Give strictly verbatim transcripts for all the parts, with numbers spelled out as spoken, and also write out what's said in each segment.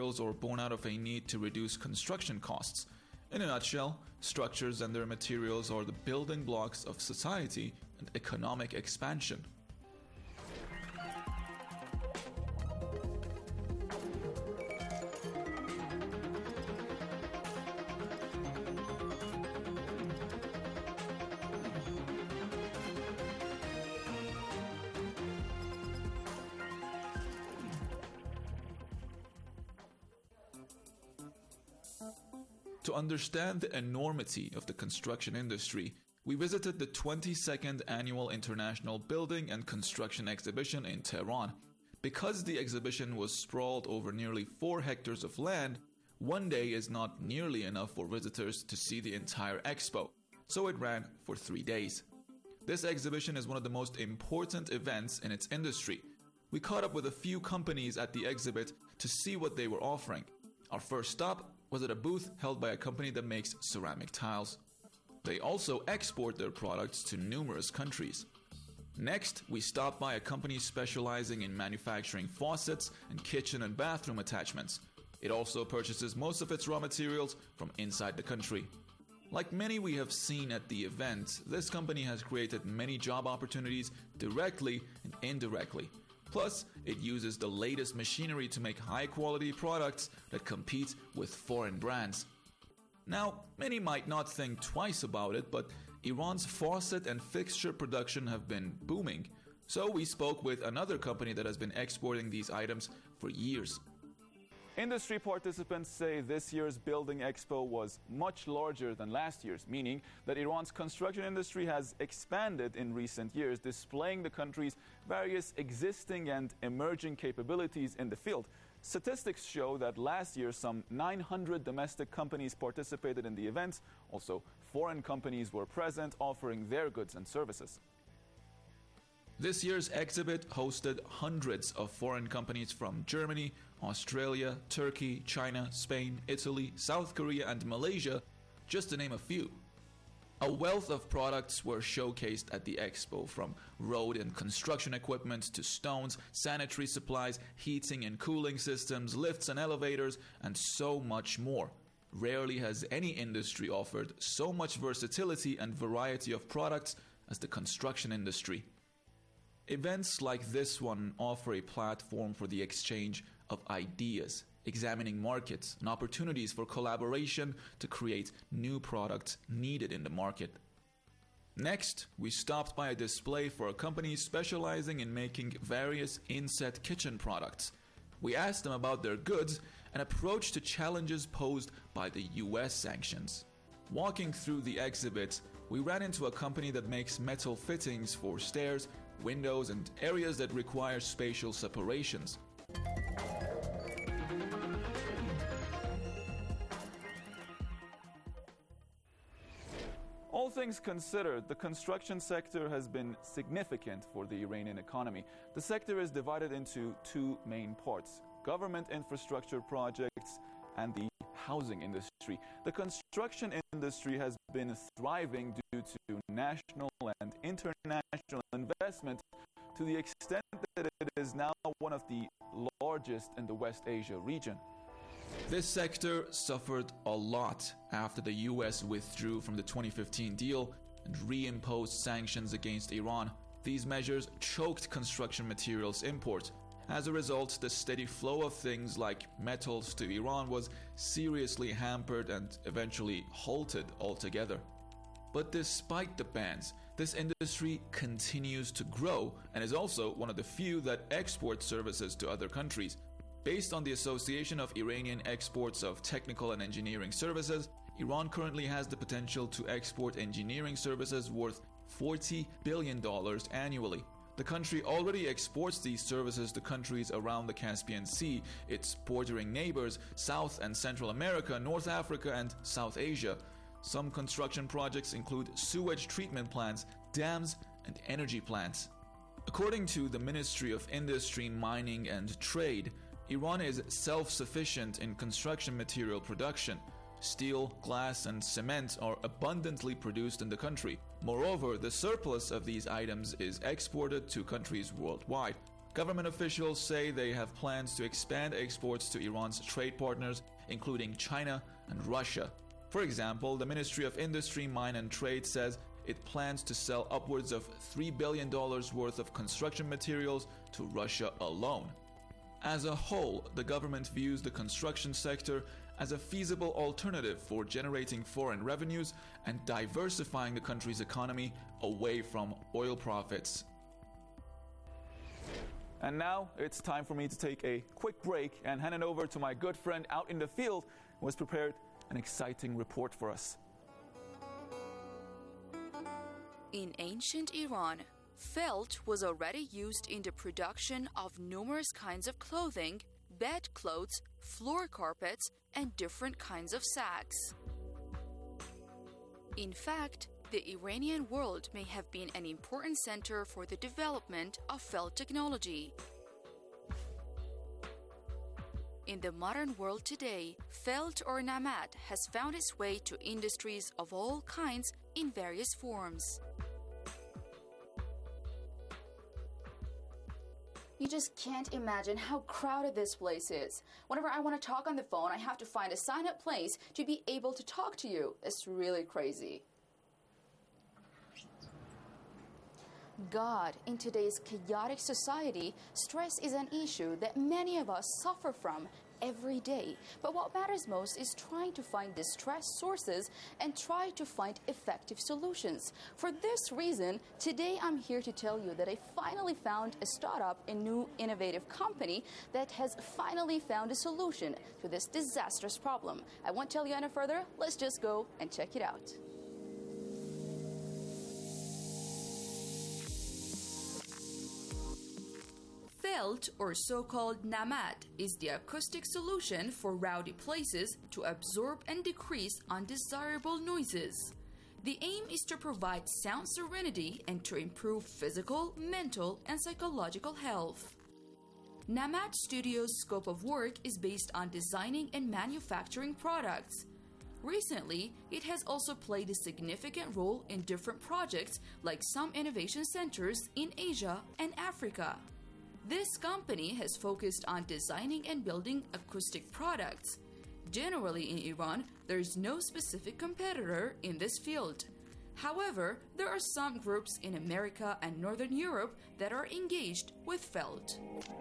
or born out of a need to reduce construction costs. In a nutshell, structures and their materials are the building blocks of society and economic expansion. To understand the enormity of the construction industry, we visited the twenty-second Annual International Building and Construction Exhibition in Tehran. Because the exhibition was sprawled over nearly four hectares of land, one day is not nearly enough for visitors to see the entire expo, so it ran for three days. This exhibition is one of the most important events in its industry. We caught up with a few companies at the exhibit to see what they were offering. Our first stop was at a booth held by a company that makes ceramic tiles. They also export their products to numerous countries. Next, we stopped by a company specializing in manufacturing faucets and kitchen and bathroom attachments. It also purchases most of its raw materials from inside the country. Like many we have seen at the event, this company has created many job opportunities directly and indirectly. Plus, it uses the latest machinery to make high-quality products that compete with foreign brands. Now, many might not think twice about it, but Iran's faucet and fixture production have been booming. So we spoke with another company that has been exporting these items for years. Industry participants say this year's Building Expo was much larger than last year's, meaning that Iran's construction industry has expanded in recent years, displaying the country's various existing and emerging capabilities in the field. Statistics show that last year some nine hundred domestic companies participated in the event. Also, foreign companies were present offering their goods and services. This year's exhibit hosted hundreds of foreign companies from Germany, Australia, Turkey, China, Spain, Italy, South Korea, and Malaysia, just to name a few. A wealth of products were showcased at the expo, from road and construction equipment to stones, sanitary supplies, heating and cooling systems, lifts and elevators, and so much more. Rarely has any industry offered so much versatility and variety of products as the construction industry. Events like this one offer a platform for the exchange of ideas, examining markets and opportunities for collaboration to create new products needed in the market. Next, we stopped by a display for a company specializing in making various inset kitchen products. We asked them about their goods and approach to challenges posed by the U S sanctions. Walking through the exhibit, we ran into a company that makes metal fittings for stairs, windows, and areas that require spatial separations. All things considered, the construction sector has been significant for the Iranian economy. The sector is divided into two main parts: government infrastructure projects and the housing industry. The construction industry has been thriving due to national and international investment to the extent that it is now one of the largest in the West Asia region. This sector suffered a lot after the U S withdrew from the twenty fifteen deal and reimposed sanctions against Iran. These measures choked construction materials imports. As a result, the steady flow of things like metals to Iran was seriously hampered and eventually halted altogether. But despite the bans, this industry continues to grow and is also one of the few that export services to other countries. Based on the Association of Iranian Exports of Technical and Engineering Services, Iran currently has the potential to export engineering services worth forty billion dollars annually. The country already exports these services to countries around the Caspian Sea, its bordering neighbors, South and Central America, North Africa, and South Asia. Some construction projects include sewage treatment plants, dams, and energy plants. According to the Ministry of Industry, Mining and Trade, Iran is self-sufficient in construction material production. Steel, glass, and cement are abundantly produced in the country. Moreover, the surplus of these items is exported to countries worldwide. Government officials say they have plans to expand exports to Iran's trade partners, including China and Russia. For example, the Ministry of Industry, Mine and Trade says it plans to sell upwards of three billion dollars worth of construction materials to Russia alone. As a whole, the government views the construction sector as a feasible alternative for generating foreign revenues and diversifying the country's economy away from oil profits. And now it's time for me to take a quick break and hand it over to my good friend out in the field who has prepared an exciting report for us. In ancient Iran, felt was already used in the production of numerous kinds of clothing, bedclothes, floor carpets, and different kinds of sacks. In fact, the Iranian world may have been an important center for the development of felt technology. In the modern world today, felt or namat has found its way to industries of all kinds in various forms. You just can't imagine how crowded this place is. Whenever I want to talk on the phone, I have to find a sign-up place to be able to talk to you. It's really crazy. God, in today's chaotic society, stress is an issue that many of us suffer from every day. But what matters most is trying to find the stress sources and try to find effective solutions. For this reason, today I'm here to tell you that I finally found a startup, a new innovative company that has finally found a solution to this disastrous problem. I won't tell you any further. Let's just go and check it out. Felt, or so-called namat, is the acoustic solution for rowdy places to absorb and decrease undesirable noises. The aim is to provide sound serenity and to improve physical, mental, and psychological health. Namat Studio's scope of work is based on designing and manufacturing products. Recently, it has also played a significant role in different projects like some innovation centers in Asia and Africa. This company has focused on designing and building acoustic products. Generally in Iran, there is no specific competitor in this field. However, there are some groups in America and Northern Europe that are engaged with felt.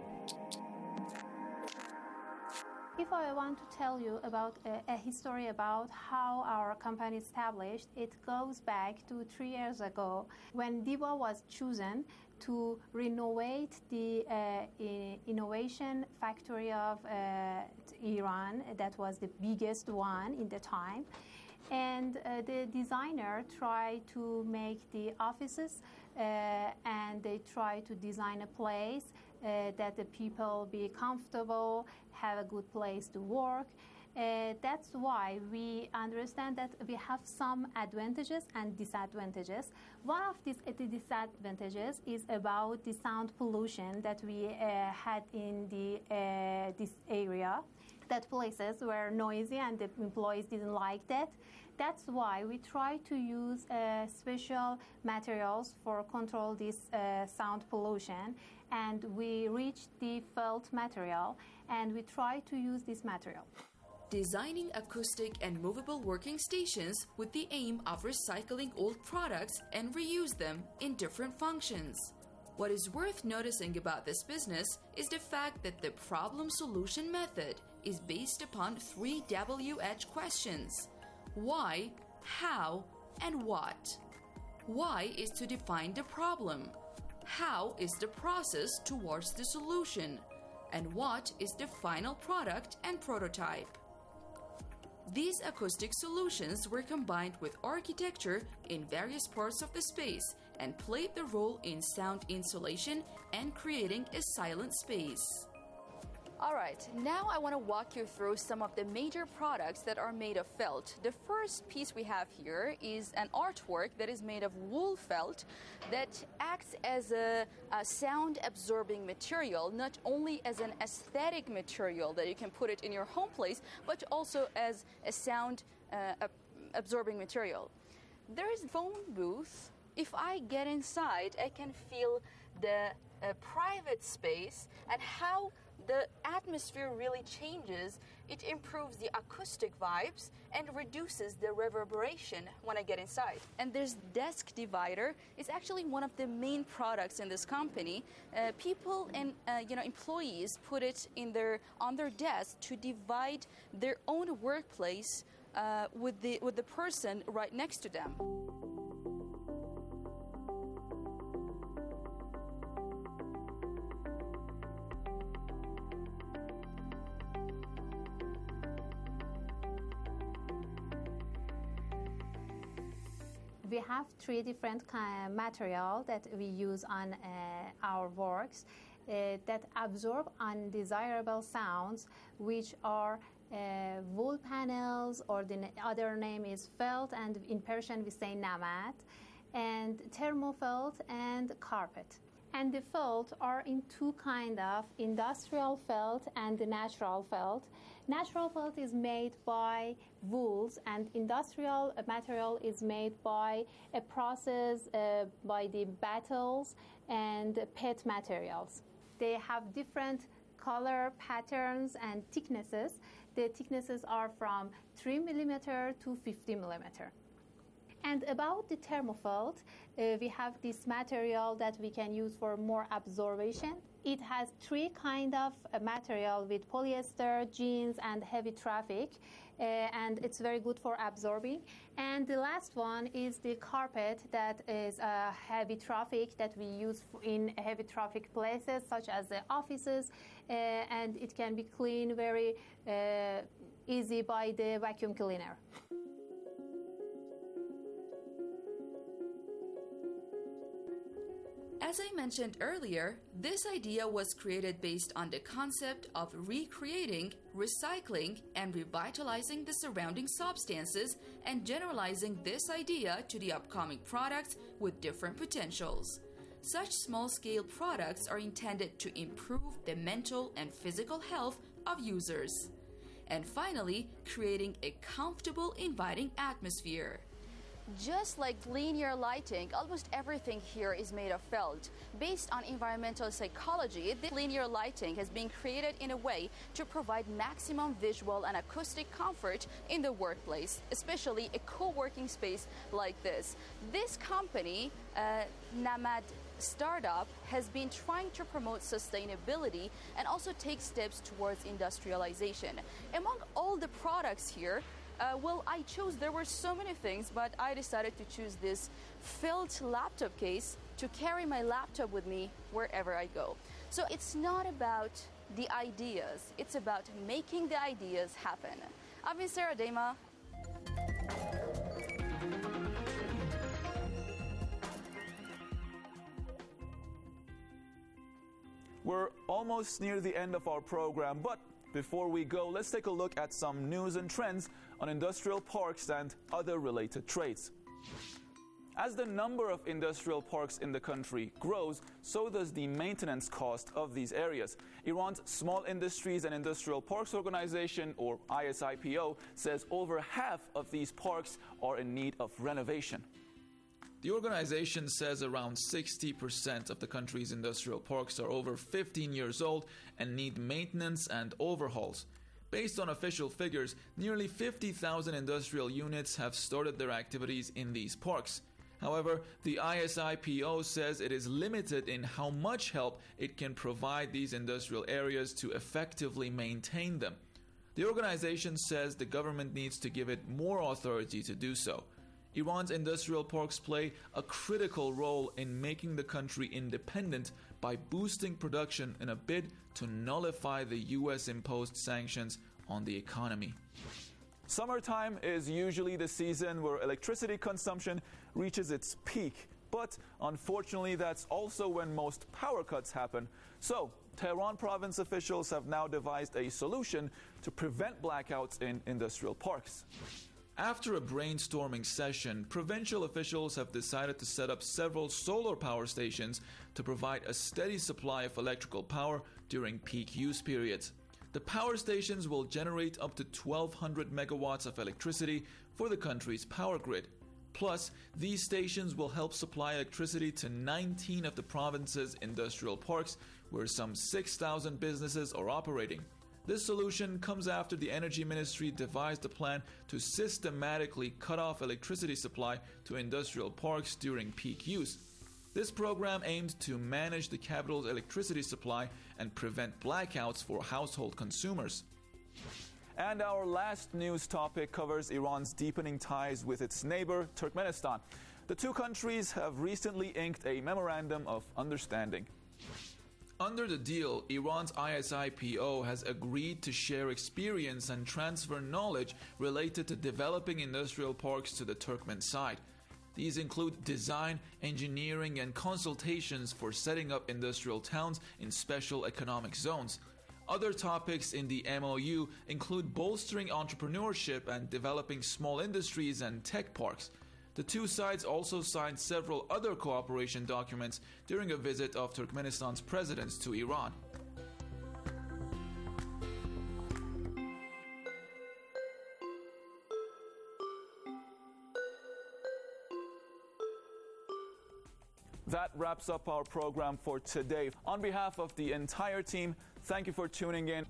If I want to tell you about a, a history about how our company established, it goes back to three years ago when DIBA was chosen to renovate the uh, innovation factory of uh, Iran. That was the biggest one in the time. And uh, the designer tried to make the offices uh, and they tried to design a place uh, that the people be comfortable, have a good place to work. Uh, that's why we understand that we have some advantages and disadvantages. One of these uh, disadvantages is about the sound pollution that we uh, had in the uh, this area. That places were noisy and the employees didn't like that. That's why we try to use uh, special materials for control this uh, sound pollution, and we reached the felt material and we try to use this material. Designing acoustic and movable working stations with the aim of recycling old products and reuse them in different functions. What is worth noticing about this business is the fact that the problem-solution method is based upon three W H questions: why, how, and what. Why is to define the problem. How is the process towards the solution. And what is the final product and prototype. These acoustic solutions were combined with architecture in various parts of the space and played the role in sound insulation and creating a silent space. All right, now I want to walk you through some of the major products that are made of felt. The first piece we have here is an artwork that is made of wool felt that acts as a, a sound-absorbing material, not only as an aesthetic material that you can put it in your home place, but also as a sound-absorbing uh, material. There is a phone booth. If I get inside, I can feel the uh, private space, and how the atmosphere really changes. It improves the acoustic vibes and reduces the reverberation when I get inside. And there's desk divider. It's actually one of the main products in this company. Uh, people and uh, you know employees put it in their on their desk to divide their own workplace uh, with the with the person right next to them. We have three different kind of material that we use on uh, our works uh, that absorb undesirable sounds, which are uh, wool panels, or the other name is felt, and in Persian we say namat, and thermofelt and carpet. And the felt are in two kind of industrial felt and the natural felt. Natural felt is made by wools, and industrial material is made by a process uh, by the battles and pet materials. They have different color patterns and thicknesses. The thicknesses are from three millimeter to fifty millimeter. And about the thermofelt, uh, we have this material that we can use for more absorption. It has three kind of uh, material with polyester, jeans, and heavy traffic, uh, and it's very good for absorbing. And the last one is the carpet that is uh, heavy traffic that we use in heavy traffic places such as the offices, uh, and it can be cleaned very uh, easy by the vacuum cleaner. As I mentioned earlier, this idea was created based on the concept of recreating, recycling, and revitalizing the surrounding substances, and generalizing this idea to the upcoming products with different potentials. Such small-scale products are intended to improve the mental and physical health of users. And finally, creating a comfortable, inviting atmosphere. Just like linear lighting, almost everything here is made of felt. Based on environmental psychology, this linear lighting has been created in a way to provide maximum visual and acoustic comfort in the workplace, especially a co-working space like this. This company, uh, Namad Startup, has been trying to promote sustainability and also take steps towards industrialization. Among all the products here, Uh, well, I chose, there were so many things, but I decided to choose this felt laptop case to carry my laptop with me wherever I go. So it's not about the ideas, it's about making the ideas happen. I've been Sarah Dema. We're almost near the end of our program, but before we go, let's take a look at some news and trends on industrial parks and other related trades. As the number of industrial parks in the country grows, so does the maintenance cost of these areas. Iran's Small Industries and Industrial Parks Organization, or I S I P O, says over half of these parks are in need of renovation. The organization says around sixty percent of the country's industrial parks are over fifteen years old and need maintenance and overhauls. Based on official figures, nearly fifty thousand industrial units have started their activities in these parks. However, the I S I P O says it is limited in how much help it can provide these industrial areas to effectively maintain them. The organization says the government needs to give it more authority to do so. Iran's industrial parks play a critical role in making the country independent by boosting production in a bid to nullify the U S-imposed sanctions on the economy. Summertime is usually the season where electricity consumption reaches its peak, but unfortunately that's also when most power cuts happen. So, Tehran province officials have now devised a solution to prevent blackouts in industrial parks. After a brainstorming session, provincial officials have decided to set up several solar power stations to provide a steady supply of electrical power during peak use periods. The power stations will generate up to twelve hundred megawatts of electricity for the country's power grid. Plus, these stations will help supply electricity to nineteen of the province's industrial parks, where some six thousand businesses are operating. This solution comes after the Energy Ministry devised a plan to systematically cut off electricity supply to industrial parks during peak use. This program aimed to manage the capital's electricity supply and prevent blackouts for household consumers. And our last news topic covers Iran's deepening ties with its neighbor, Turkmenistan. The two countries have recently inked a memorandum of understanding. Under the deal, Iran's I S I P O has agreed to share experience and transfer knowledge related to developing industrial parks to the Turkmen side. These include design, engineering, and consultations for setting up industrial towns in special economic zones. Other topics in the M O U include bolstering entrepreneurship and developing small industries and tech parks. The two sides also signed several other cooperation documents during a visit of Turkmenistan's president to Iran. That wraps up our program for today. On behalf of the entire team, thank you for tuning in.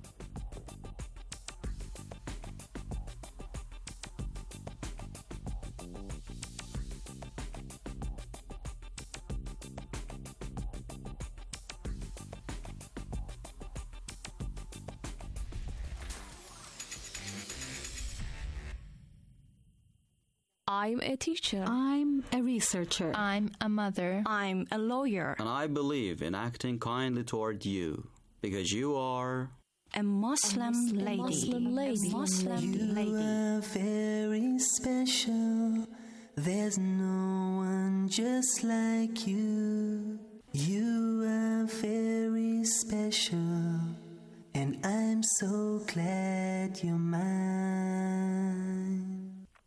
I'm a teacher. I'm a researcher. I'm a mother. I'm a lawyer. And I believe in acting kindly toward you, because you are a Muslim, a Muslim lady. Muslim lady. A Muslim you lady. You are very special. There's no one just like you. You are very special, and I'm so glad you're mine.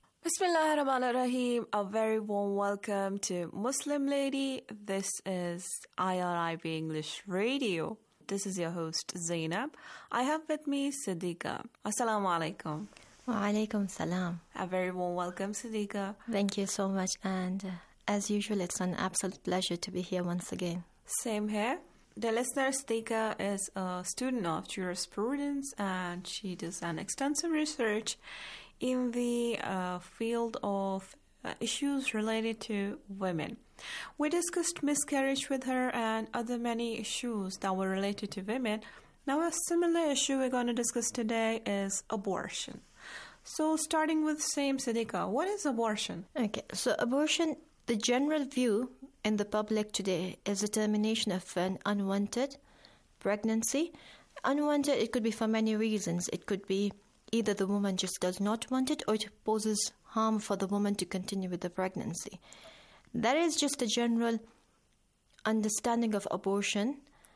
Bismillahirrahmanirrahim. A very warm welcome to Muslim Lady. This is I R I B English Radio. This is your host Zainab. I have with me Siddiqa. Assalamu alaikum. Wa alaikum salam. A very warm welcome, Siddiqa. Thank you so much, and uh, as usual, it's an absolute pleasure to be here once again. Same here. The listener, Siddiqa, is a student of jurisprudence, and she does an extensive research in the uh, field of uh, issues related to women. We discussed miscarriage with her and other many issues that were related to women. Now, a similar issue we're going to discuss today is abortion. So, starting with same, Siddiqa, what is abortion? Okay, so abortion, the general view in the public today is the termination of an unwanted pregnancy. Unwanted, it could be for many reasons. It could be either the woman just does not want it, or it poses harm for the woman to continue with the pregnancy. That is just a general understanding of abortion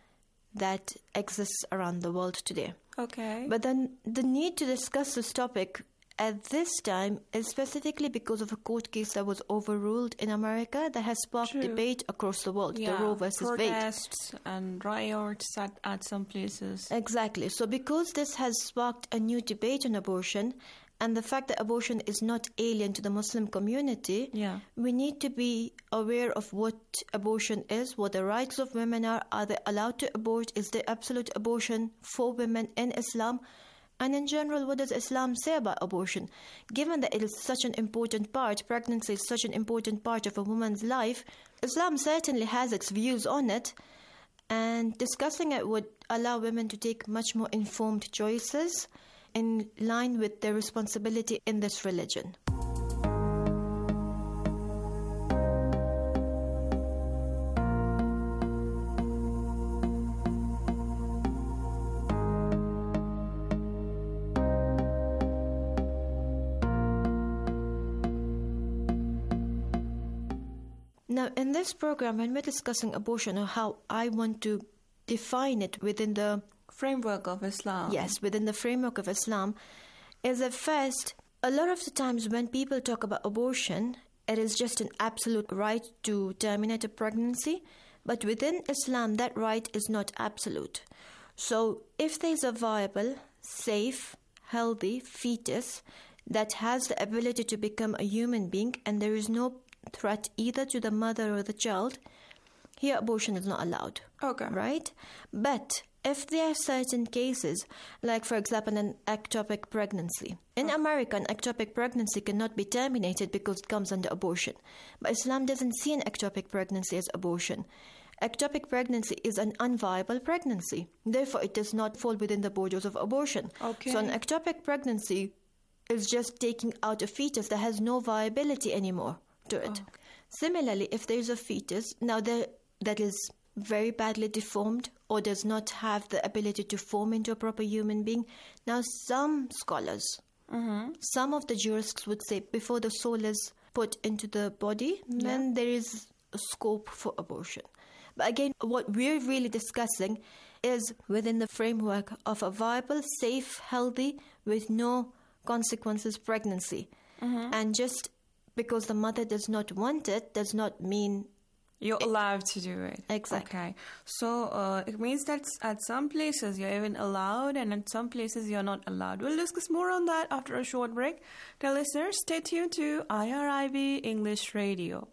that exists around the world today. Okay. But then the need to discuss this topic at this time is specifically because of a court case that was overruled in America that has sparked True. debate across the world, yeah, the Roe versus Wade. Protests and riots at, at some places. Exactly. So because this has sparked a new debate on abortion, and the fact that abortion is not alien to the Muslim community, yeah. we need to be aware of what abortion is, what the rights of women are. Are they allowed to abort? Is there absolute abortion for women in Islam? And in general, what does Islam say about abortion? Given that it is such an important part, pregnancy is such an important part of a woman's life, Islam certainly has its views on it, and discussing it would allow women to take much more informed choices in line with their responsibility in this religion. Now, in this program, when we're discussing abortion, or how I want to define it within the framework of Islam. Yes, within the framework of Islam, is that first, a lot of the times when people talk about abortion, it is just an absolute right to terminate a pregnancy. But within Islam, that right is not absolute. So if there's a viable, safe, healthy fetus, that has the ability to become a human being and there is no threat either to the mother or the child, here abortion is not allowed. Okay. Right? But if there are certain cases, like for example an ectopic pregnancy. In oh. America, an ectopic pregnancy cannot be terminated because it comes under abortion. But Islam doesn't see an ectopic pregnancy as abortion. Ectopic pregnancy is an unviable pregnancy. Therefore, it does not fall within the borders of abortion. Okay. So an ectopic pregnancy is just taking out a fetus that has no viability anymore to it. Oh. Similarly, if there is a fetus, now there, that is very badly deformed or does not have the ability to form into a proper human being, now some scholars, mm-hmm. some of the jurists would say before the soul is put into the body, yeah. then there is a scope for abortion. But again, what we're really discussing is within the framework of a viable, safe, healthy, with no consequences pregnancy. Mm-hmm. And just because the mother does not want it does not mean you're it, allowed to do it. Exactly. Okay. So uh, it means that at some places you're even allowed and at some places you're not allowed. We'll discuss more on that after a short break. Dear listeners, stay tuned to I R I B English Radio.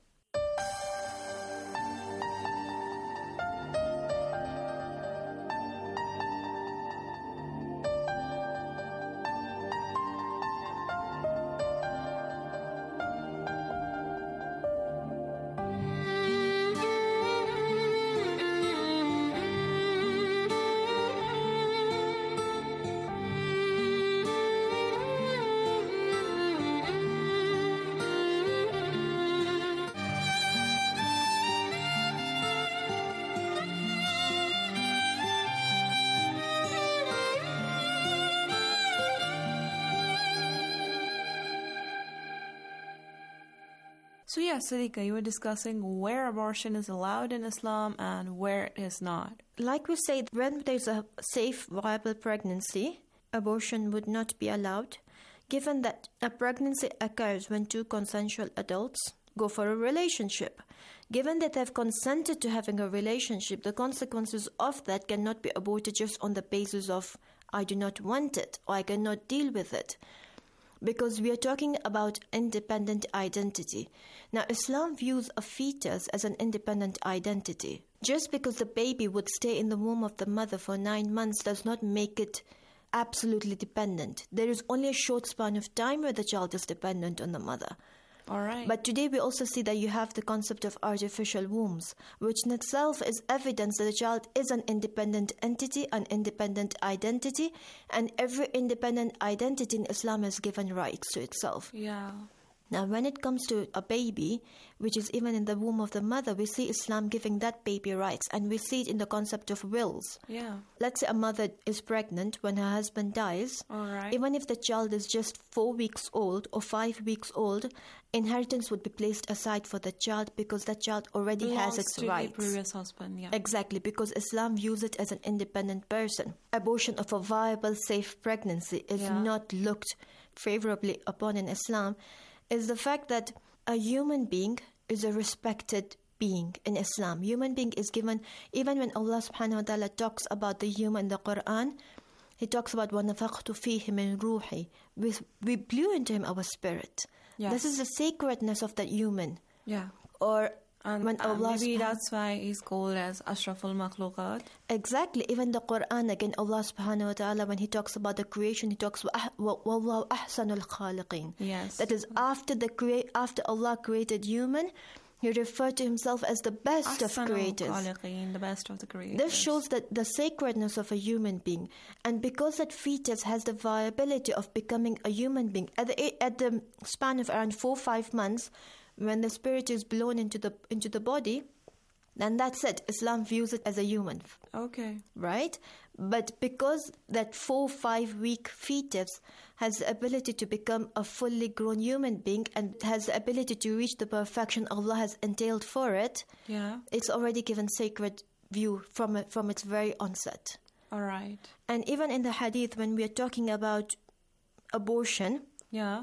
So yeah, Sadiqa, you were discussing where abortion is allowed in Islam and where it is not. Like we said, when there's a safe, viable pregnancy, abortion would not be allowed, given that a pregnancy occurs when two consensual adults go for a relationship. Given that they've consented to having a relationship, the consequences of that cannot be aborted just on the basis of, I do not want it, or I cannot deal with it. Because we are talking about independent identity. Now, Islam views a fetus as an independent identity. Just because the baby would stay in the womb of the mother for nine months does not make it absolutely dependent. There is only a short span of time where the child is dependent on the mother. All right. But today we also see that you have the concept of artificial wombs, which in itself is evidence that the child is an independent entity, an independent identity, and every independent identity in Islam is given rights to itself. Yeah. Now, when it comes to a baby, which is even in the womb of the mother, we see Islam giving that baby rights, and we see it in the concept of wills. Yeah. Let's say a mother is pregnant when her husband dies. All right. Even if the child is just four weeks old or five weeks old, inheritance would be placed aside for the child because that child already Belongs has its to rights. The previous husband, yeah. Exactly, because Islam views it as an independent person. Abortion of a viable, safe pregnancy is Yeah. not looked favorably upon in Islam, is the fact that a human being is a respected being in Islam. Human being is given, even when Allah subhanahu wa ta'ala talks about the human in the Quran, He talks about وَنَفَخْتُ فِيهِ مِنْ رُوحِي. We, we blew into him our spirit. Yes. This is the sacredness of that human. Yeah. Or And, when and Allah maybe subhanahu- that's why he's called as Ashraful Makhluqat. Exactly. Even the Quran, again, Allah subhanahu wa ta'ala, when He talks about the creation, He talks about وَاللَّهُ أَحْسَنُ الْخَالِقِينَ. Yes. That is, after the crea- after Allah created human, He referred to Himself as the best of Ahsanul creators. Khaliqeen, the best of the creators. This shows that the sacredness of a human being. And because that fetus has the viability of becoming a human being, at the, at the span of around four or five months, when the spirit is blown into the into the body, then that's it. Islam views it as a human. Okay. Right? But because that four, five week fetus has the ability to become a fully grown human being and has the ability to reach the perfection Allah has entailed for it, Yeah. it's already given sacred view from it, from its very onset. All right. And even in the hadith, when we are talking about abortion, Yeah.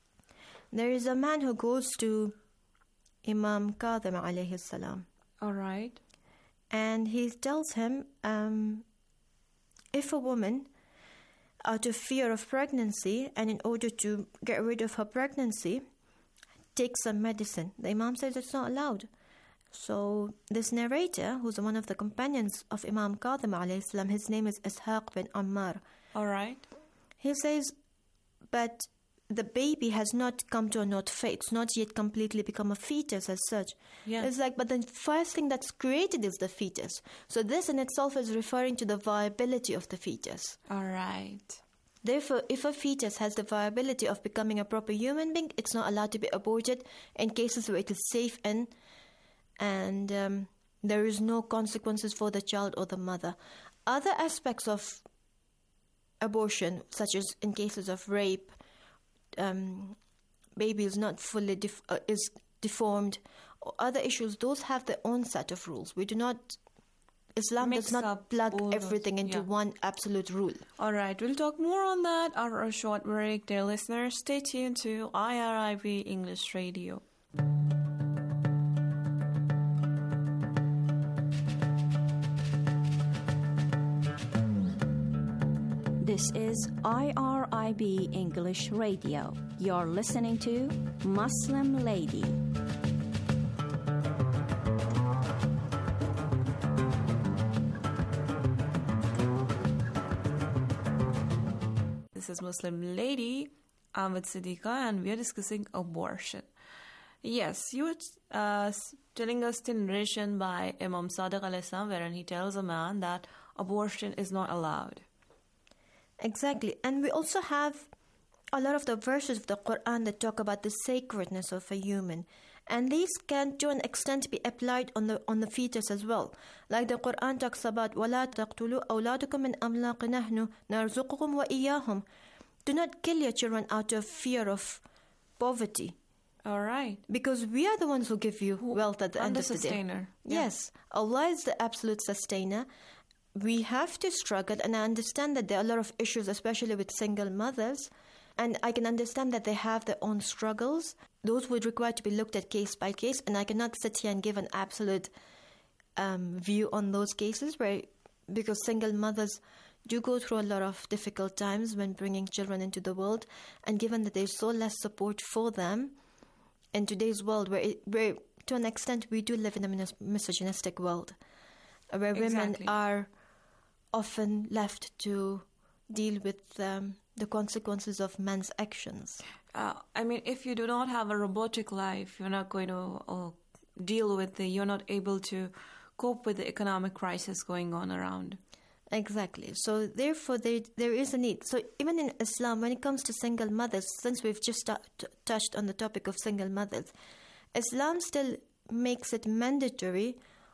there is a man who goes to Imam Kadhim alayhi salam, All right. and he tells him, um, if a woman out of fear of pregnancy and in order to get rid of her pregnancy, take some medicine. The Imam says it's not allowed. So this narrator, who's one of the companions of Imam Kadhim alayhi salam, his name is Ishaq bin Ammar. All right. He says, but the baby has not come to a nutfa. It's not yet completely become a fetus as such. Yeah. It's like, but the first thing that's created is the fetus. So this in itself is referring to the viability of the fetus. All right. Therefore, if a fetus has the viability of becoming a proper human being, it's not allowed to be aborted in cases where it is safe and and um, there is no consequences for the child or the mother. Other aspects of abortion, such as in cases of rape, um, baby is not fully def- uh, is deformed, or other issues, those have their own set of rules. We do not, Islam Mix does not up plug everything those, into yeah. one absolute rule. All right, we'll talk more on that after a short break. Dear listeners, stay tuned to I R I B English Radio. This is I R I B English Radio. You're listening to Muslim Lady. This is Muslim Lady. I'm with Siddiqa and we are discussing abortion. Yes, you were uh, telling us the narration by Imam Sadiq alayhi salam, wherein he tells a man that abortion is not allowed. Exactly. And we also have a lot of the verses of the Quran that talk about the sacredness of a human. And these can, to an extent, be applied on the on the fetus as well. Like the Quran talks about, وَلَا تَقْتُلُوا أَوْلَادُكُم مِّنْ أَمْلَاقِ نَحْنُ نَرْزُقُكُمْ وَإِيَّاهُمْ. Do not kill your children out of fear of poverty. All right. Because we are the ones who give you wealth at the end the of the day. sustainer. Yeah. Yes. Allah is the absolute sustainer. We have to struggle, and I understand that there are a lot of issues, especially with single mothers, and I can understand that they have their own struggles. Those would require to be looked at case by case, and I cannot sit here and give an absolute um, view on those cases, where because single mothers do go through a lot of difficult times when bringing children into the world, and given that there's so less support for them in today's world, where, it, where to an extent we do live in a mis- misogynistic world, where Exactly. women are often left to deal with um, the consequences of men's actions. Uh, I mean, if you do not have a robotic life, you're not going to uh, deal with the, you're not able to cope with the economic crisis going on around. Exactly. So therefore, there there is a need. So even in Islam, when it comes to single mothers, since we've just t- t- touched on the topic of single mothers, Islam still makes it mandatory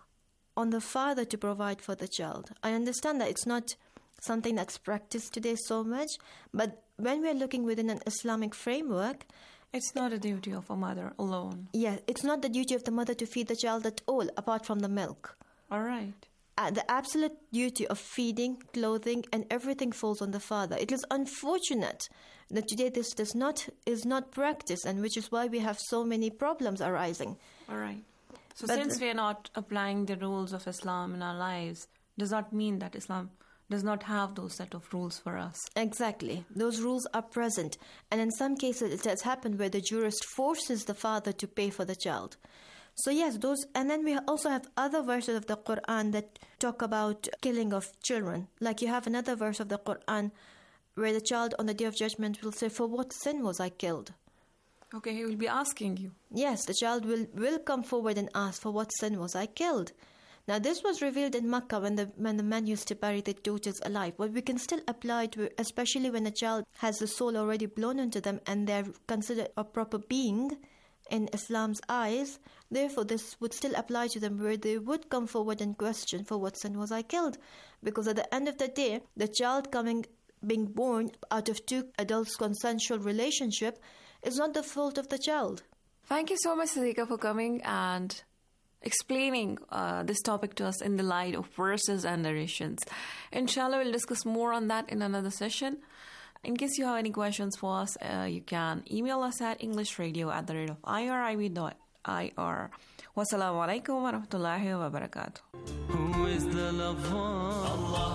on the father to provide for the child. I understand that it's not something that's practiced today so much, but when we're looking within an Islamic framework, it's not a duty of a mother alone. Yeah, it's not the duty of the mother to feed the child at all, apart from the milk. All right. Uh, the absolute duty of feeding, clothing, and everything falls on the father. It is unfortunate that today this does not is not practiced, and which is why we have so many problems arising. All right. So But since we are not applying the rules of Islam in our lives, does not mean that Islam does not have those set of rules for us. Exactly. Those rules are present. And in some cases it has happened where the jurist forces the father to pay for the child. So yes, those, and then we also have other verses of the Quran that talk about killing of children. Like you have another verse of the Quran where the child on the Day of Judgment will say, "For what sin was I killed?" Okay, he will be asking you. Yes, the child will, will come forward and ask, "For what sin was I killed?" Now, this was revealed in Makkah when the when the men used to bury their daughters alive. But we can still apply to, especially when a child has the soul already blown into them and they're considered a proper being in Islam's eyes. Therefore, this would still apply to them, where they would come forward and question, "For what sin was I killed?" Because at the end of the day, the child coming, being born out of two adults' consensual relationship is not the fault of the child. Thank you so much, Siddiqa, for coming and explaining uh, this topic to us in the light of verses and narrations. Inshallah, we'll discuss more on that in another session. In case you have any questions for us, uh, you can email us at englishradio at the rate of irib dot ir. Wassalamu alaikum wa rahmatullahi wa barakatuh. Who is the lover? Allah. Who is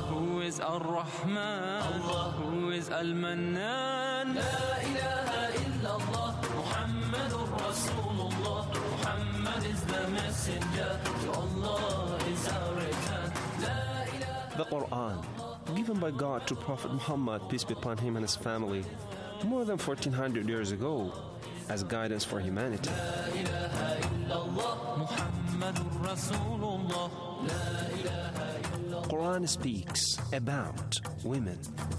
is Ar-Rahman? Allah. Who is Al-Mannan? La ilaha illallah, Muhammadur Rasulullah. Muhammad is the messenger, to Allah is our return. La ilaha. The Quran, given by God to Prophet Muhammad, peace be upon him and his family, more than fourteen hundred years ago, as guidance for humanity. La ilaha illallah, Muhammadur Rasulullah. La ilaha illallah. Quran speaks about women.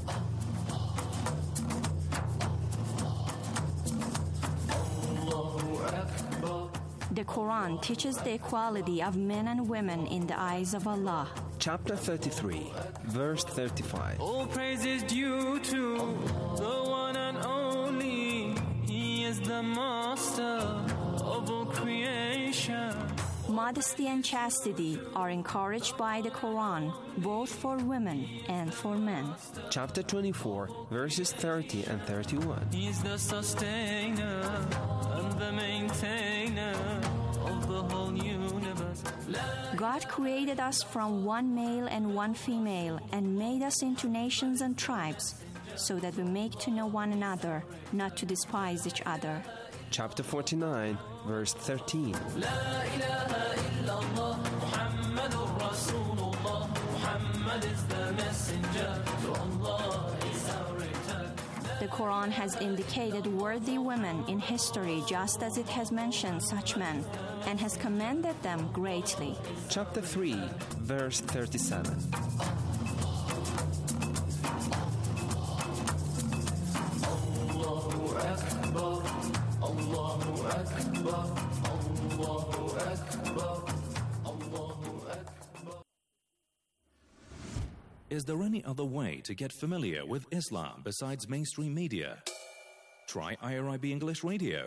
The Quran teaches the equality of men and women in the eyes of Allah. Chapter thirty-three, verse thirty-five. All praise is due to the one and only. He is the master of all creation. Modesty and chastity are encouraged by the Quran, both for women and for men. Chapter twenty-four, verses thirty and thirty-one. He is the sustainer and the maintainer of the whole universe. God created us from one male and one female and made us into nations and tribes, so that we make to know one another, not to despise each other. Chapter forty-nine, verse thirteen. La ilaha illallah, Muhammadur Rasulullah. Muhammad is the messenger, to Allah is our return. The Quran has indicated worthy women in history just as it has mentioned such men, and has commended them greatly. Chapter three, verse thirty-seven. Allahu Akbar, Allahu Akbar, Allahu Akbar, Allahu Akbar. Is there any other way to get familiar with Islam besides mainstream media? Try I R I B English Radio.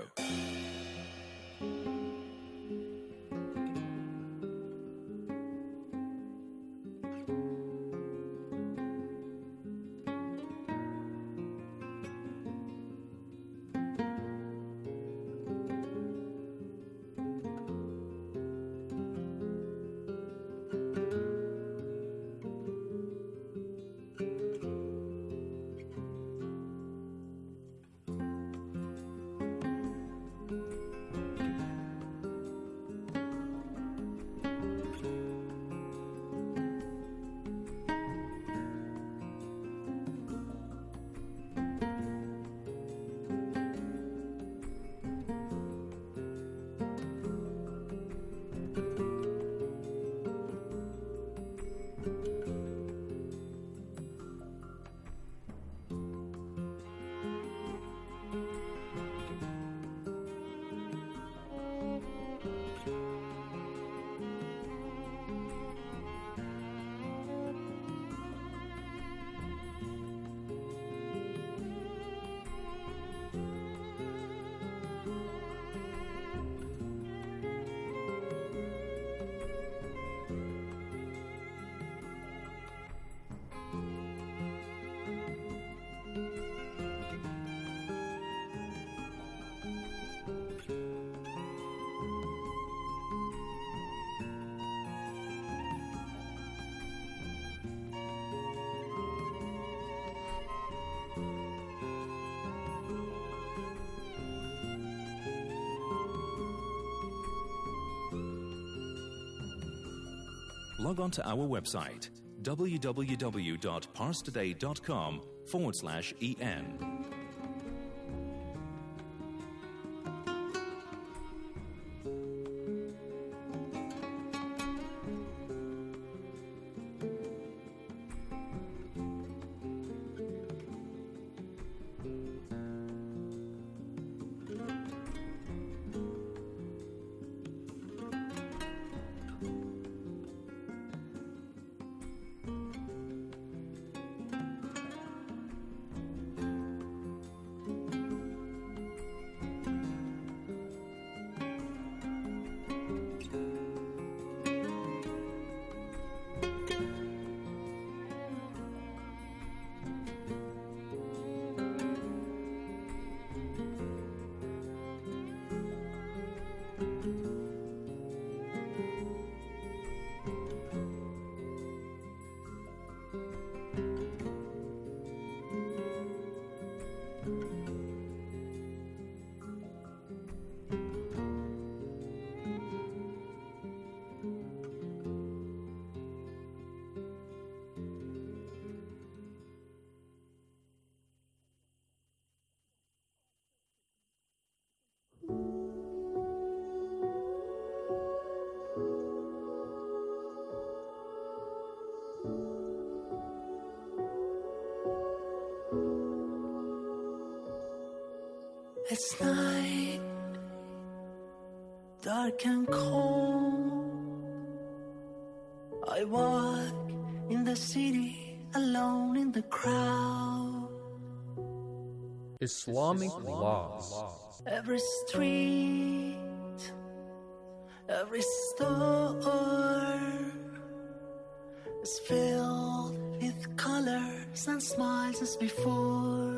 Log on to our website, www.parstoday.com forward slash en. It's night, dark and cold. I walk in the city, alone in the crowd. Islamic laws. Every street, every store is filled with colors and smiles as before.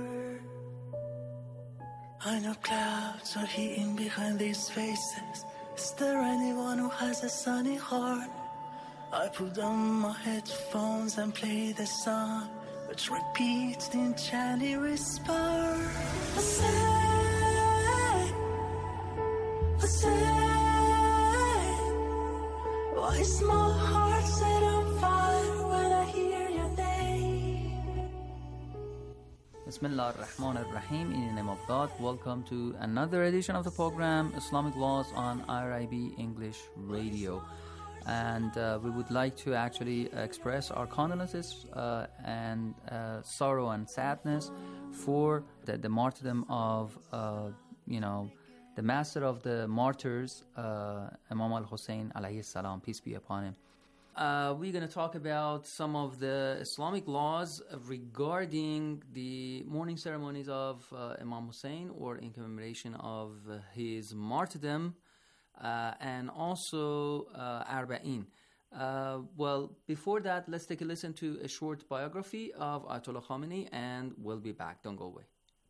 I know clouds are hidden behind these faces. Is there anyone who has a sunny heart? I put on my headphones and play the song, which repeats the enchanting whisper. I say, I say, why is my heart set on fire when I hear your name? Bismillah ar-Rahman ar-Rahim, in the name of God. Welcome to another edition of the program Islamic Laws on I R I B English Radio. And uh, we would like to actually express our condolences uh, and uh, sorrow and sadness for the, the martyrdom of, uh, you know, the master of the martyrs, uh, Imam al-Hussein alayhi salam, peace be upon him. Uh, we're going to talk about some of the Islamic laws regarding the mourning ceremonies of uh, Imam Hussein, or in commemoration of uh, his martyrdom. Uh, and also uh, Arba'in. Uh, well, before that, let's take a listen to a short biography of Ayatollah Khamenei, and we'll be back. Don't go away.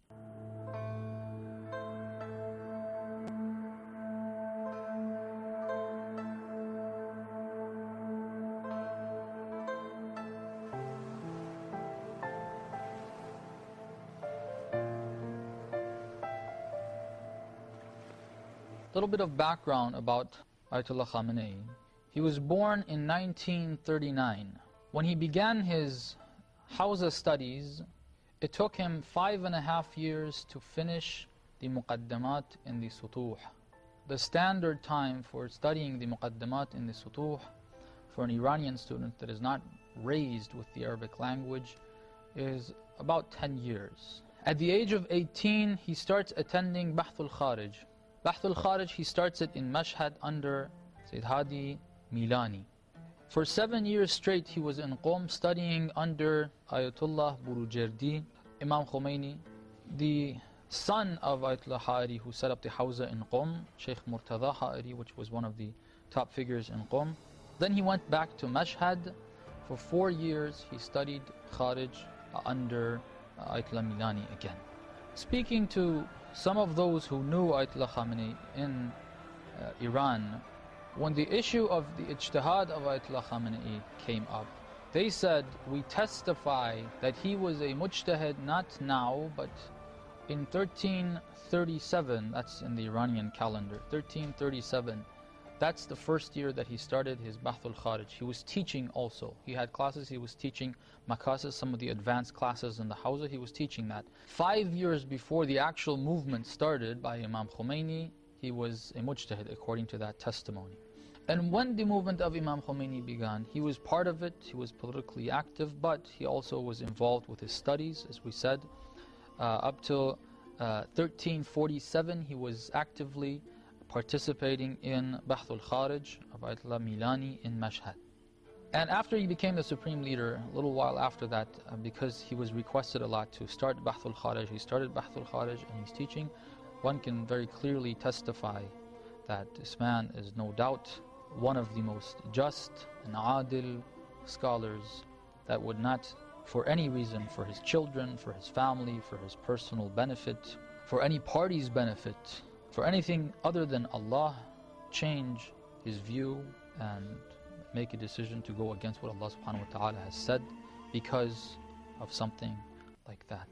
A little bit of background about Ayatollah Khamenei. He was born in nineteen thirty-nine. When he began his Hawza studies, it took him five and a half years to finish the Muqaddamat in the Sutuh. The standard time for studying the Muqaddamat in the Sutuh for an Iranian student that is not raised with the Arabic language is about ten years. At the age of eighteen, he starts attending Bahthul Kharij. Bahthul Kharij, he starts it in Mashhad under Sayyid Hadi Milani. For seven years straight, he was in Qom studying under Ayatollah Burujerdi, Imam Khomeini, the son of Ayatollah Ha'ari, who set up the Hawza in Qom, Sheikh Murtada Ha'ari, which was one of the top figures in Qom. Then he went back to Mashhad. For four years, he studied Kharij under Ayatollah Milani again. Speaking to some of those who knew Ayatollah Khamenei in uh, Iran, when the issue of the ijtihad of Ayatollah Khamenei came up, they said, we testify that he was a mujtahid not now, but in thirteen thirty-seven, that's in the Iranian calendar, thirteen thirty-seven, that's the first year that he started his Bahthul Kharij. He was teaching also. He had classes, he was teaching Makasis, some of the advanced classes in the Hawza, he was teaching that. Five years before the actual movement started by Imam Khomeini, he was a mujtahid according to that testimony. And when the movement of Imam Khomeini began, he was part of it, he was politically active, but he also was involved with his studies, as we said. Uh, up till uh, thirteen forty-seven, he was actively participating in Bahthul Kharij of Ayatollah Milani in Mashhad. And after he became the supreme leader, a little while after that, uh, because he was requested a lot to start Bahthul Kharij, he started Bahthul Kharij and he's teaching. One can very clearly testify that this man is no doubt one of the most just and adil scholars that would not, for any reason, for his children, for his family, for his personal benefit, for any party's benefit, for anything other than Allah, change his view and make a decision to go against what Allah subhanahu wa ta'ala has said because of something like that.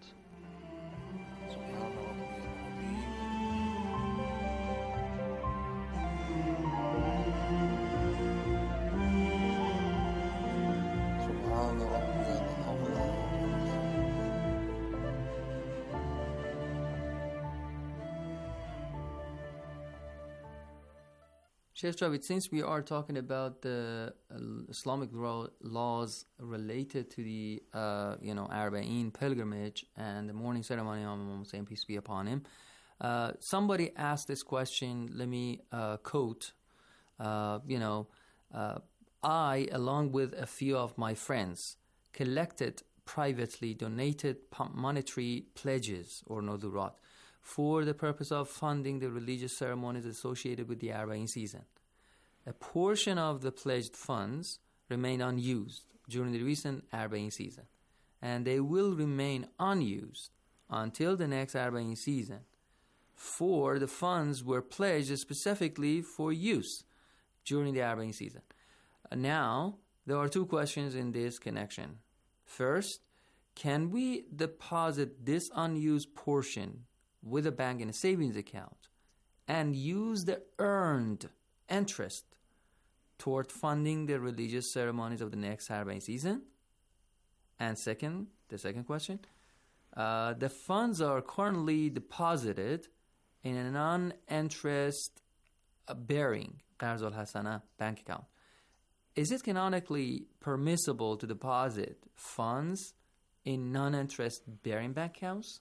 Sheikh Javed, since we are talking about the uh, Islamic ro- laws related to the uh, you know Arba'in pilgrimage and the mourning ceremony of Imam Hussein, peace be upon him, Uh, somebody asked this question, let me uh, quote, uh, you know, uh, I, along with a few of my friends, collected privately donated monetary pledges or nodurat for the purpose of funding the religious ceremonies associated with the Arba'in season. A portion of the pledged funds remained unused during the recent Arba'in season, and they will remain unused until the next Arba'in season, for the funds were pledged specifically for use during the Arba'in season. Now, there are two questions in this connection. First, can we deposit this unused portion with a bank in a savings account and use the earned interest toward funding the religious ceremonies of the next Arba'in season? And second, the second question, uh, the funds are currently deposited in a non-interest bearing Qarz al-Hasana bank account. Is it canonically permissible to deposit funds in non-interest bearing bank accounts?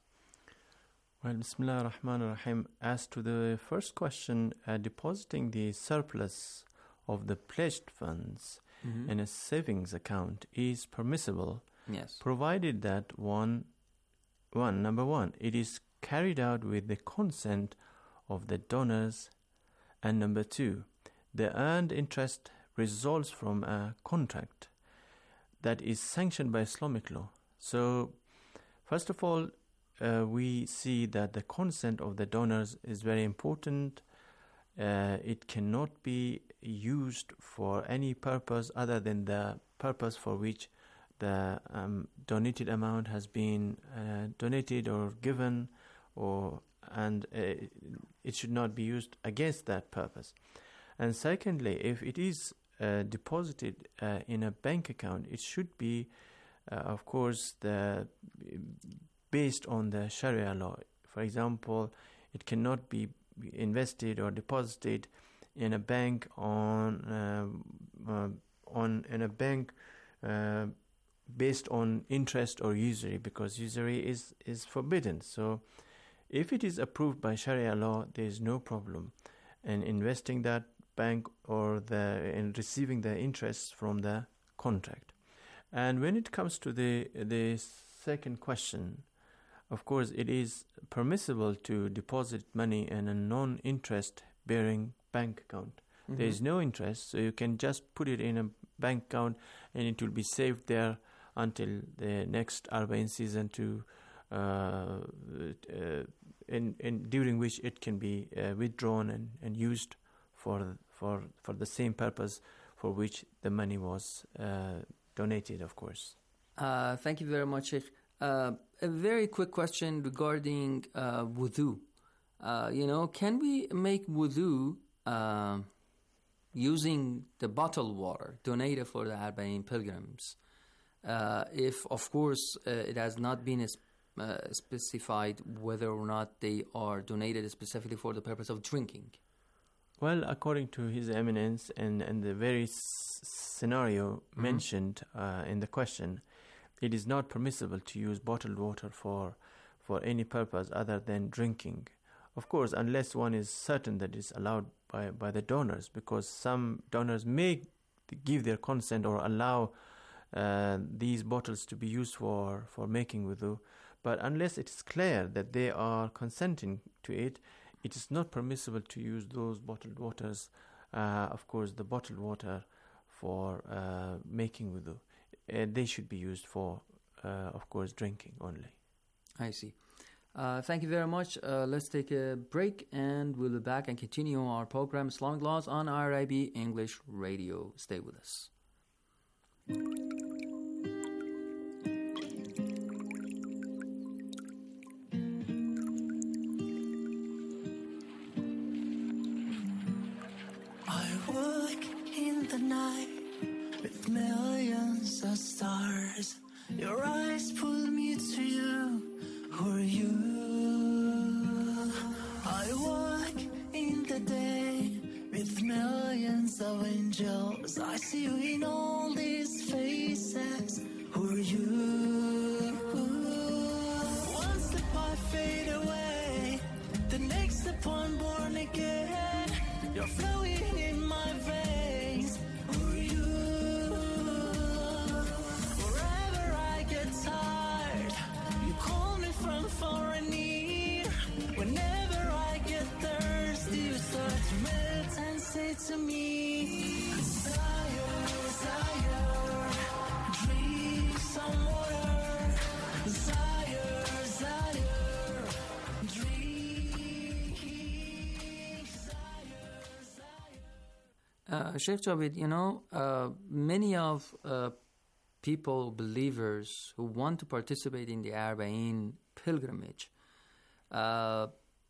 Well, Bismillah ar-Rahman ar-Rahim. As to the first question, uh, depositing the surplus of the pledged funds mm-hmm. in a savings account is permissible, yes, provided that one, one, number one, it is carried out with the consent of the donors, and number two, the earned interest results from a contract that is sanctioned by Islamic law. So, first of all, uh, we see that the consent of the donors is very important. Uh, it cannot be used for any purpose other than the purpose for which the um, donated amount has been uh, donated or given, or and uh, it should not be used against that purpose. And secondly, if it is uh, deposited uh, in a bank account, it should be, uh, of course, the based on the Sharia law. For example, it cannot be invested or deposited in a bank on uh, uh, on in a bank uh, based on interest or usury, because usury is is forbidden. So, if it is approved by Sharia law, there is no problem in investing that bank or the in receiving the interest from the contract. And when it comes to the the second question, of course, it is permissible to deposit money in a non-interest bearing bank account. Mm-hmm. There is no interest, so you can just put it in a bank account and it will be saved there until the next Arba'in season, to uh, uh, in, in during which it can be uh, withdrawn and, and used for for for the same purpose for which the money was uh, donated, of course. Uh, thank you very much, Sheikh. Uh, a very quick question regarding uh, wudu. Uh, you know, can we make wudu uh, using the bottled water donated for the Arba'in pilgrims? Uh, if, of course, uh, it has not been uh, specified whether or not they are donated specifically for the purpose of drinking. Well, according to His Eminence and, and the very s- scenario mm-hmm. mentioned uh, in the question, it is not permissible to use bottled water for for any purpose other than drinking. Of course, unless one is certain that it's allowed by, by the donors, because some donors may give their consent or allow uh, these bottles to be used for, for making wudu. But unless it is clear that they are consenting to it, it is not permissible to use those bottled waters, uh, of course, the bottled water for uh, making wudu. Uh, they should be used for, uh, of course, drinking only. I see. Uh, thank you very much. Uh, let's take a break and we'll be back and continue our program Islamic Laws on I R I B English Radio. Stay with us. I walk in the night with millions of stars. Your eyes pull me to you. Who are you? I walk in the day with millions of angels. I see you in all these faces. Who are you? One step I fade away, the uh, Sheikh Javed, you know, uh, many of uh, people, believers who want to participate in the Arba'in pilgrimage, uh,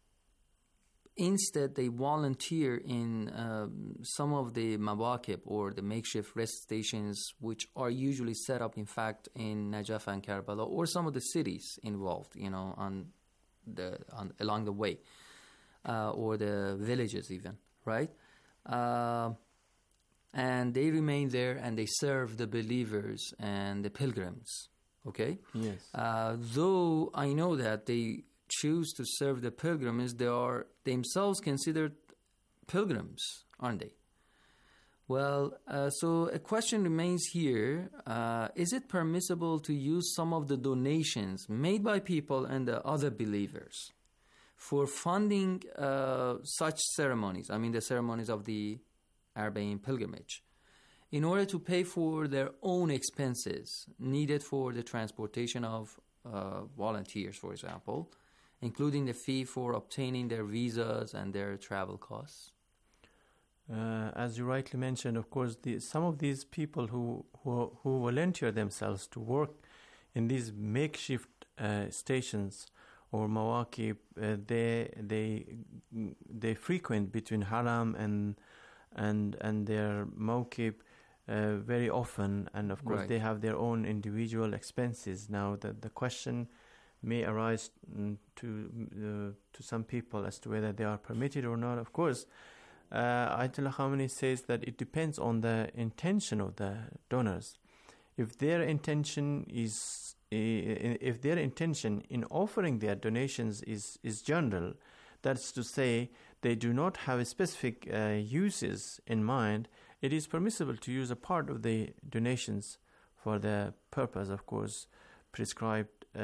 instead they volunteer in um, some of the mawaqib or the makeshift rest stations, which are usually set up, in fact, in Najaf and Karbala, or some of the cities involved, you know, on the on, along the way, uh, or the villages even, right? Uh, and they remain there and they serve the believers and the pilgrims, okay? Yes. Uh, though I know that they choose to serve the pilgrims, they are themselves considered pilgrims, aren't they? Well, uh, so a question remains here. Uh, is it permissible to use some of the donations made by people and the other believers for funding uh, such ceremonies, I mean the ceremonies of the Arba'in pilgrimage, in order to pay for their own expenses needed for the transportation of uh, volunteers, for example, including the fee for obtaining their visas and their travel costs? Uh, as you rightly mentioned, of course, the, some of these people who, who who volunteer themselves to work in these makeshift uh, stations or mawaqib, uh, they they they frequent between Haram and and and their mawqib uh, very often, and of course Right. they have their own individual expenses. Now, the the question may arise mm, to uh, to some people as to whether they are permitted or not. Of course, uh, Ayatollah Khamenei says that it depends on the intention of the donors. If their intention is if their intention in offering their donations is is general, that's to say they do not have a specific uh, uses in mind, it is permissible to use a part of the donations for the purpose, of course, prescribed uh,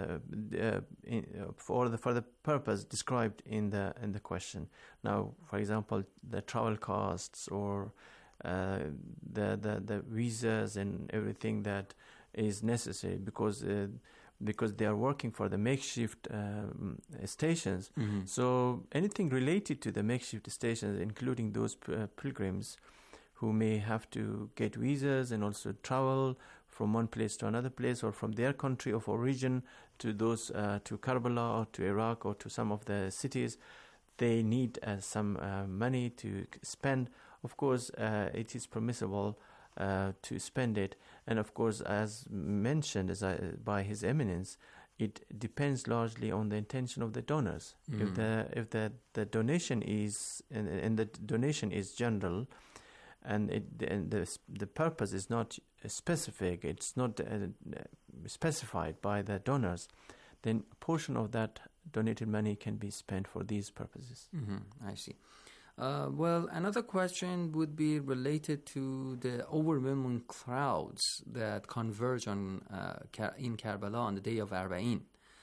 uh, in, uh, for the for the purpose described in the in the question. Now, for example, the travel costs or uh, the, the the visas and everything that is necessary, because uh, because they are working for the makeshift um, stations. Mm-hmm. So anything related to the makeshift stations, including those p- uh, pilgrims who may have to get visas and also travel from one place to another place, or from their country of origin to those uh, to Karbala or to Iraq or to some of the cities, they need uh, some uh, money to spend. Of course, uh, it is permissible uh, to spend it, and of course, as mentioned as I, by His Eminence, it depends largely on the intention of the donors. Mm. If the if the, the donation is and, and the donation is general, and it and the the purpose is not specific, it's not uh, specified by the donors, then a portion of that donated money can be spent for these purposes. Mm-hmm. I see. Uh, well, another question would be related to the overwhelming crowds that converge on uh, in Karbala on the day of Arba'in,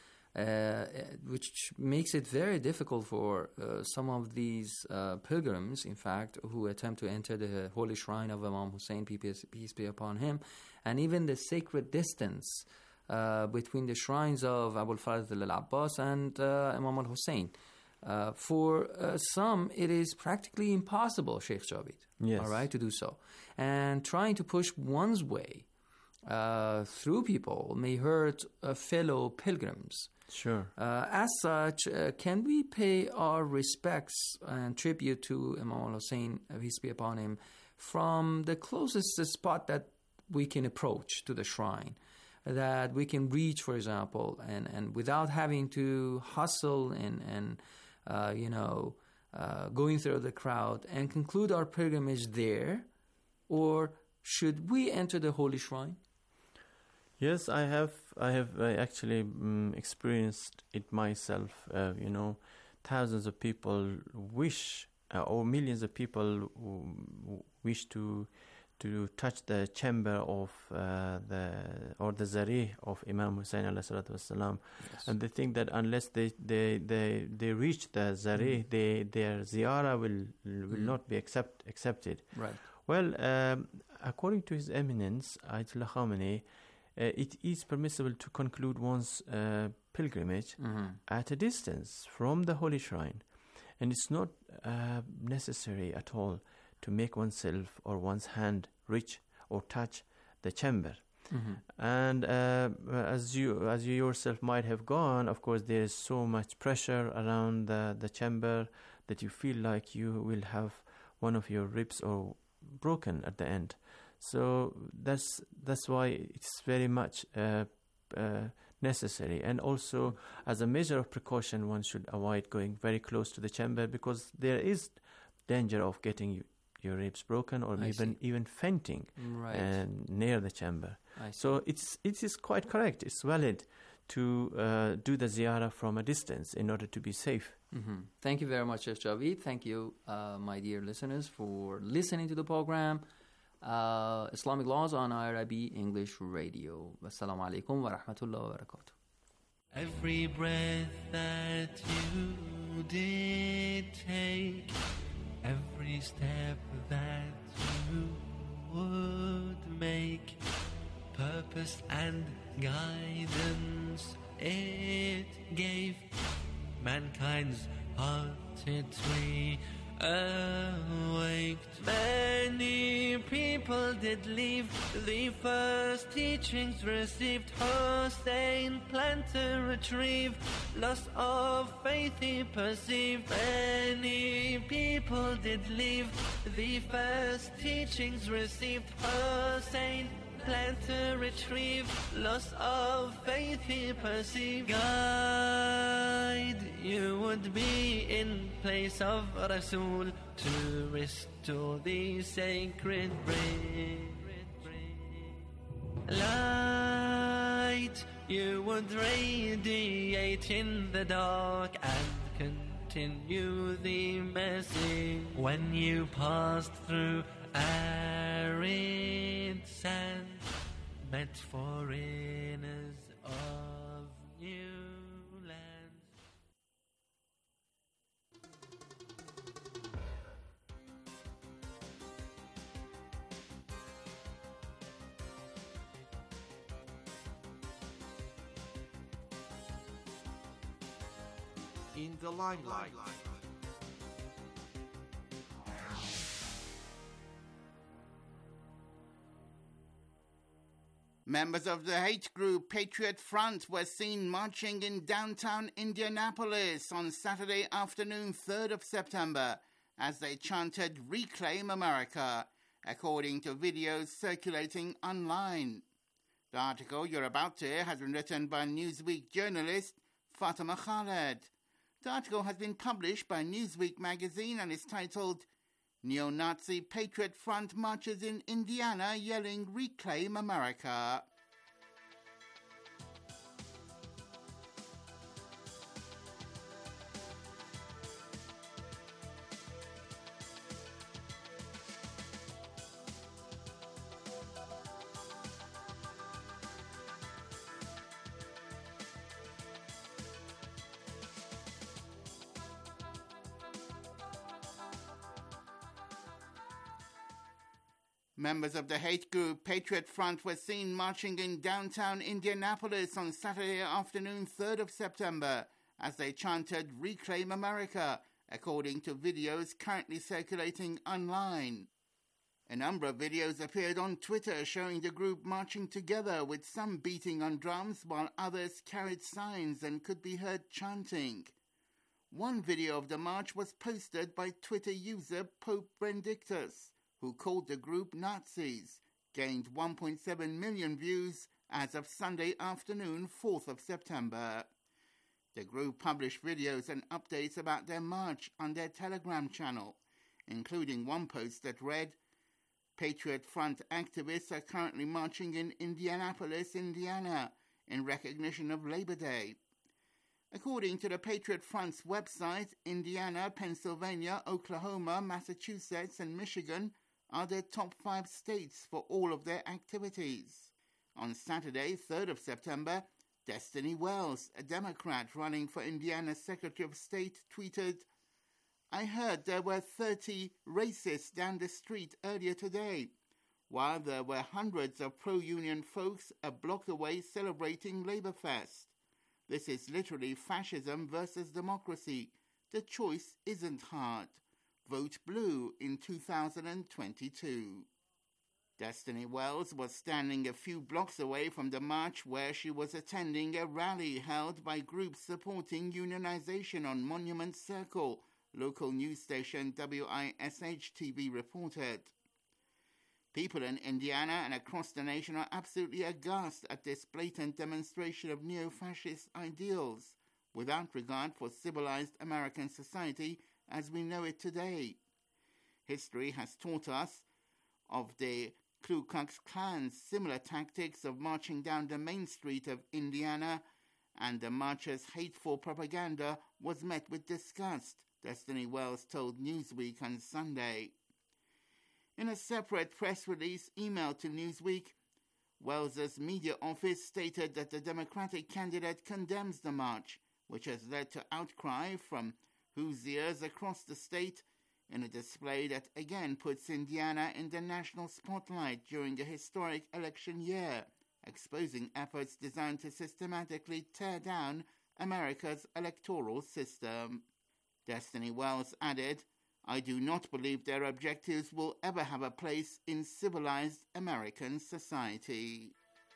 uh, which makes it very difficult for uh, some of these uh, pilgrims, in fact, who attempt to enter the holy shrine of Imam Hussein, peace, peace be upon him, and even the sacred distance uh, between the shrines of Abu al-Fadl al-Abbas and uh, Imam al-Hussein. Uh, for uh, some, it is practically impossible, Sheikh Javed, Yes. all right, to do so. And trying to push one's way uh, through people may hurt uh, fellow pilgrims. Sure. Uh, as such, uh, can we pay our respects and tribute to Imam al-Hussein, peace be upon him, from the closest spot that we can approach to the shrine, that we can reach, for example, and, and without having to hustle and, and uh, you know, uh, going through the crowd, and conclude our pilgrimage there? Or should we enter the holy shrine? Yes, I have. I have uh, actually um, experienced it myself. Uh, you know, thousands of people wish, uh, or millions of people w- wish to to touch the chamber of uh, the or the zarih of Imam Hussein alayhi salatu wasalam, Yes. and they think that unless they they they, they reach the zarih, Mm. they their ziyarah will will Mm. not be accept, accepted. Right. Well, um, according to His Eminence Ayatollah Khamenei, uh, it is permissible to conclude one's uh, pilgrimage Mm-hmm. at a distance from the holy shrine, and it's not uh, necessary at all to make oneself or one's hand reach or touch the chamber. Mhm. And uh, as you as you yourself might have gone, of course, there is so much pressure around the, the chamber that you feel like you will have one of your ribs or broken at the end. So that's that's why it's very much uh, uh, necessary. And also, as a measure of precaution, one should avoid going very close to the chamber, because there is danger of getting you, your ribs broken, or I even see. even fainting Right. and near the chamber. I see. So it's it is quite correct. It's valid to uh, do the ziyarah from a distance in order to be safe. Mm-hmm. Thank you very much, Sheikh Javeed. Thank you, uh, my dear listeners, for listening to the program uh, Islamic Laws on I R I B English Radio. Wassalamu alaikum wa rahmatullahi wa barakatuh. Every breath that you did take, every step that you would make, purpose and guidance it gave, mankind's hearted we awaked. Many people did leave the first teachings received. Hussein planned to retrieve, loss of faith he perceived. Many people did leave the first teachings received. Hussein planned to retrieve, loss of faith he perceived. Guide you would be in place of Rasul to restore the sacred brain. Light you would radiate in the dark and continue the message. When you passed through arid sand, met foreigners of new lands. In the limelight. Members of the hate group Patriot Front were seen marching in downtown Indianapolis on Saturday afternoon, third of September, as they chanted "Reclaim America," according to videos circulating online. The article you're about to hear has been written by Newsweek journalist Fatima Khaled. The article has been published by Newsweek magazine and is titled "Neo-Nazi Patriot Front Marches in Indiana Yelling Reclaim America." Members of the hate group Patriot Front were seen marching in downtown Indianapolis on Saturday afternoon, third of September, as they chanted "Reclaim America," according to videos currently circulating online. A number of videos appeared on Twitter showing the group marching together, with some beating on drums while others carried signs and could be heard chanting. One video of the march was posted by Twitter user Pope Benedictus, who called the group Nazis, gained one point seven million views as of Sunday afternoon, fourth of September. The group published videos and updates about their march on their Telegram channel, including one post that read, "Patriot Front activists are currently marching in Indianapolis, Indiana, in recognition of Labor Day." According to the Patriot Front's website, Indiana, Pennsylvania, Oklahoma, Massachusetts, and Michigan are their top five states for all of their activities. On Saturday, third of September, Destiny Wells, a Democrat running for Indiana's Secretary of State, tweeted, "I heard there were thirty racists down the street earlier today, while there were hundreds of pro-union folks a block away celebrating Labor Fest. This is literally fascism versus democracy. The choice isn't hard. Vote Blue in two thousand twenty-two. Destiny Wells was standing a few blocks away from the march where she was attending a rally held by groups supporting unionization on Monument Circle, local news station W I S H T V reported. People in Indiana and across the nation are absolutely aghast at this blatant demonstration of neo-fascist ideals, without regard for civilized American society as we know it today. History has taught us of the Ku Klux Klan's similar tactics of marching down the main street of Indiana, and the marchers' hateful propaganda was met with disgust, Destiny Wells told Newsweek on Sunday. In a separate press release emailed to Newsweek, Wells's media office stated that the Democratic candidate condemns the march, which has led to outcry from Hoosiers across the state in a display that again puts Indiana in the national spotlight during a historic election year, exposing efforts designed to systematically tear down America's electoral system. Destiny Wells added, "I do not believe their objectives will ever have a place in civilized American society."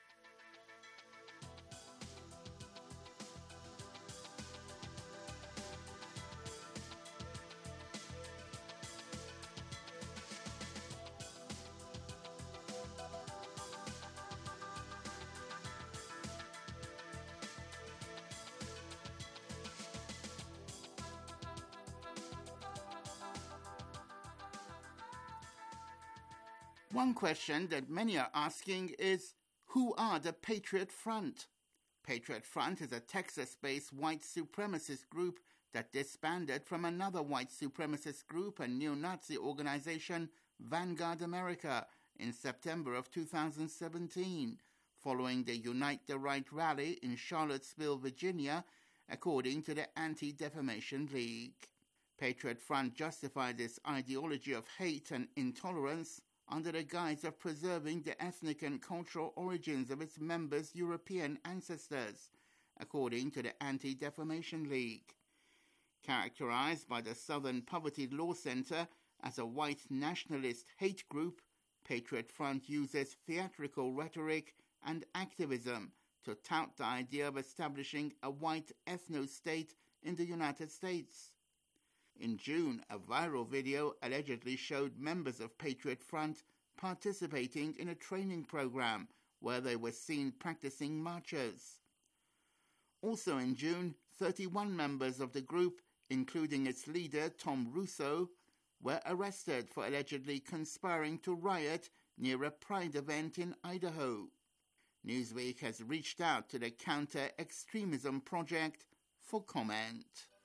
One question that many are asking is, who are the Patriot Front? Patriot Front is a Texas-based white supremacist group that disbanded from another white supremacist group and neo-Nazi organization, Vanguard America, in September of two thousand seventeen, following the Unite the Right rally in Charlottesville, Virginia, according to the Anti-Defamation League. Patriot Front justified this ideology of hate and intolerance under the guise of preserving the ethnic and cultural origins of its members' European ancestors, according to the Anti-Defamation League. Characterized by the Southern Poverty Law Center as a white nationalist hate group, Patriot Front uses theatrical rhetoric and activism to tout the idea of establishing a white ethno-state in the United States. In June, a viral video allegedly showed members of Patriot Front participating in a training program where they were seen practicing marches. Also in June, thirty-one members of the group, including its leader Tom Russo, were arrested for allegedly conspiring to riot near a pride event in Idaho. Newsweek has reached out to the Counter-Extremism Project for comment.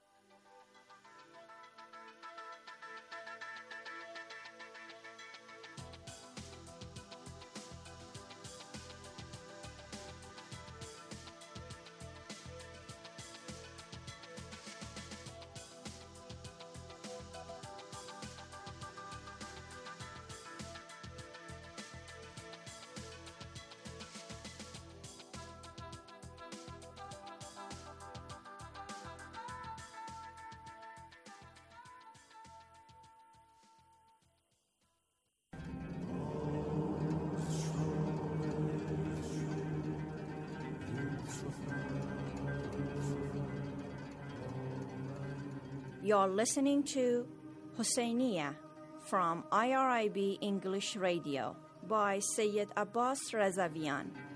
You're listening to Husseiniya from I R I B English Radio by Sayyid Abbas Razavian.